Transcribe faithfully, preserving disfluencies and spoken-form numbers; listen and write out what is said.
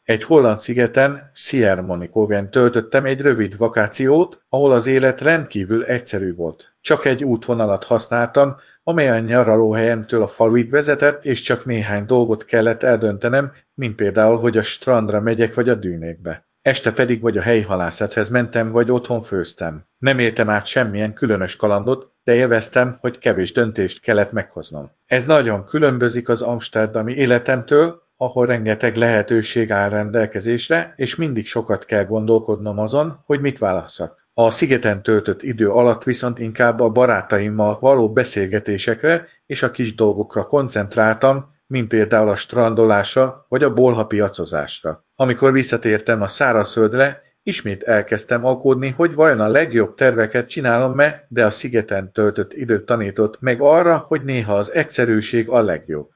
Egy holland szigeten, Schiermonnikogen töltöttem egy rövid vakációt, ahol az élet rendkívül egyszerű volt. Csak egy útvonalat használtam, amely a nyaralóhelyemtől a faluig vezetett, és csak néhány dolgot kellett eldöntenem, mint például, hogy a strandra megyek vagy a dűnékbe. Este pedig vagy a helyi halászethez mentem, vagy otthon főztem. Nem éltem át semmilyen különös kalandot, de élveztem, hogy kevés döntést kellett meghoznom. Ez nagyon különbözik az amsterdami életemtől, ahol rengeteg lehetőség áll rendelkezésre, és mindig sokat kell gondolkodnom azon, hogy mit válasszak. A szigeten töltött idő alatt viszont inkább a barátaimmal való beszélgetésekre és a kis dolgokra koncentráltam, mint például a strandolásra vagy a bolha piacozásra. Amikor visszatértem a szárazföldre, ismét elkezdtem aggódni, hogy vajon a legjobb terveket csinálom-e, de a szigeten töltött időt tanított meg arra, hogy néha az egyszerűség a legjobb.